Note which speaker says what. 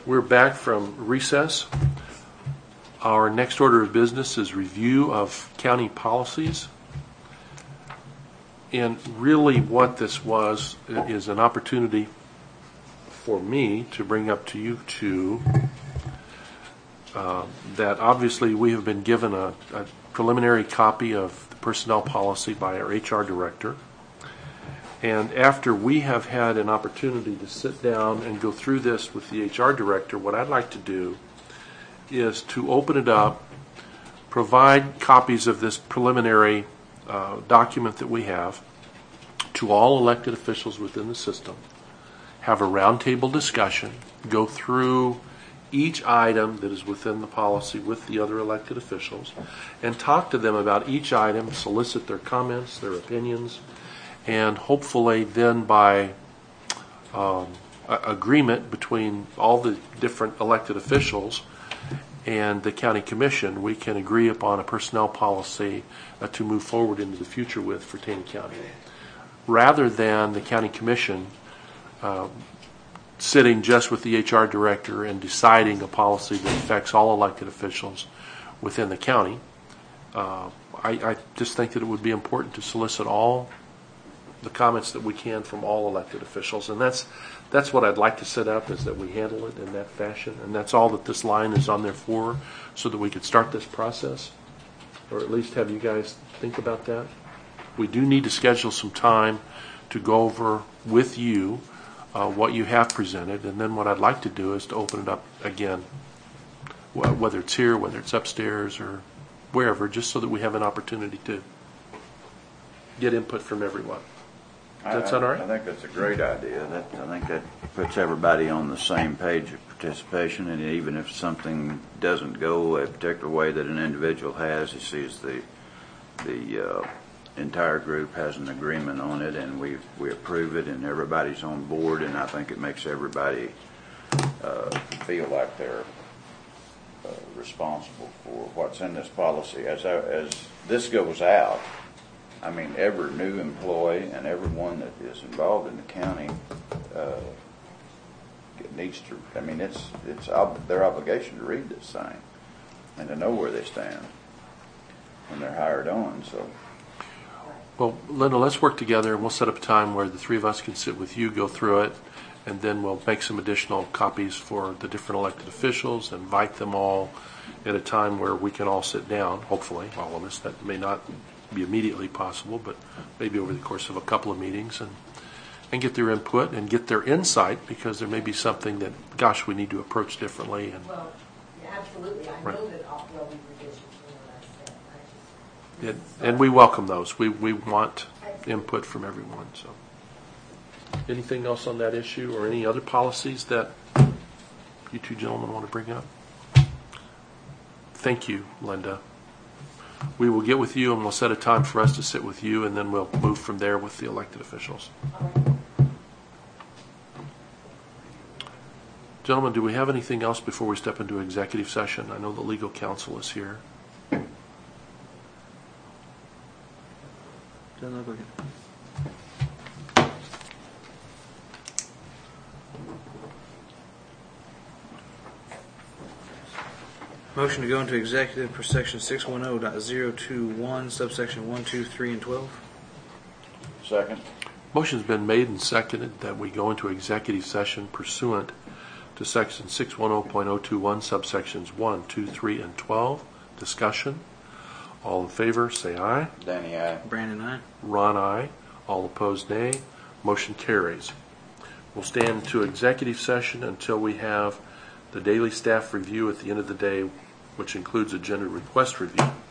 Speaker 1: We're back from recess. Our next order of business is review of county policies. And really what this was is an opportunity for me to bring up to you two that obviously we have been given a preliminary copy of the personnel policy by our HR director. And after we have had an opportunity to sit down and go through this with the HR director, what I'd like to do is to open it up, provide copies of this preliminary document that we have to all elected officials within the system, have a roundtable discussion, go through each item that is within the policy with the other elected officials, and talk to them about each item, solicit their comments, their opinions, and hopefully then by agreement between all the different elected officials and the county commission, we can agree upon a personnel policy to move forward into the future with for Taney County. Rather than the county commission sitting just with the HR director and deciding a policy that affects all elected officials within the county, I just think that it would be important to solicit all the comments that we can from all elected officials, and that's what I'd like to set up, is that we handle it in that fashion, and that's all that this line is on there for, so that we could start this process, or at least have you guys think about that. We do need to schedule some time to go over with you what you have presented, and then what I'd like to do is to open it up again, whether it's here, whether it's upstairs, or wherever, just so that we have an opportunity to get input from everyone. Does that sound all right?
Speaker 2: I think that's a great idea. I think that puts everybody on the same page of participation, and even if something doesn't go a particular way that an individual has, he sees the entire group has an agreement on it, and we approve it, and everybody's on board, and I think it makes everybody feel like they're responsible for what's in this policy. As this goes out, I mean, every new employee and everyone that is involved in the county needs to, I mean, it's their obligation to read this thing and to know where they stand when they're hired on. So,
Speaker 1: well, Linda, let's work together, and we'll set up a time where the three of us can sit with you, go through it, and then we'll make some additional copies for the different elected officials, invite them all at a time where we can all sit down, hopefully, all of us. That may not be immediately possible, but maybe over the course of a couple of meetings, and get their input and get their insight, because there may be something that, gosh, we need to approach differently. And
Speaker 3: well, yeah, absolutely. I know that there'll be revisions from what I said.
Speaker 1: And we welcome those. We want input from everyone. So, anything else on that issue, or any other policies that you two gentlemen want to bring up? Thank you, Linda. We will get with you, and we'll set a time for us to sit with you, and then we'll move from there with the elected officials. Gentlemen, do we have anything else before we step into executive session? I know the legal counsel is here.
Speaker 4: Motion to go into executive per section 610.021, subsection 1, 2, 3, and 12.
Speaker 2: second.
Speaker 1: Motion's been made and seconded that we go into executive session pursuant to section 610.021, subsections 1, 2, 3, and 12. Discussion. All in favor, say aye.
Speaker 2: Danny, aye.
Speaker 4: Brandon, aye.
Speaker 1: Ron, aye. All opposed, nay. Motion carries. We'll stand to executive session until we have the daily staff review at the end of the day, which includes agenda request review.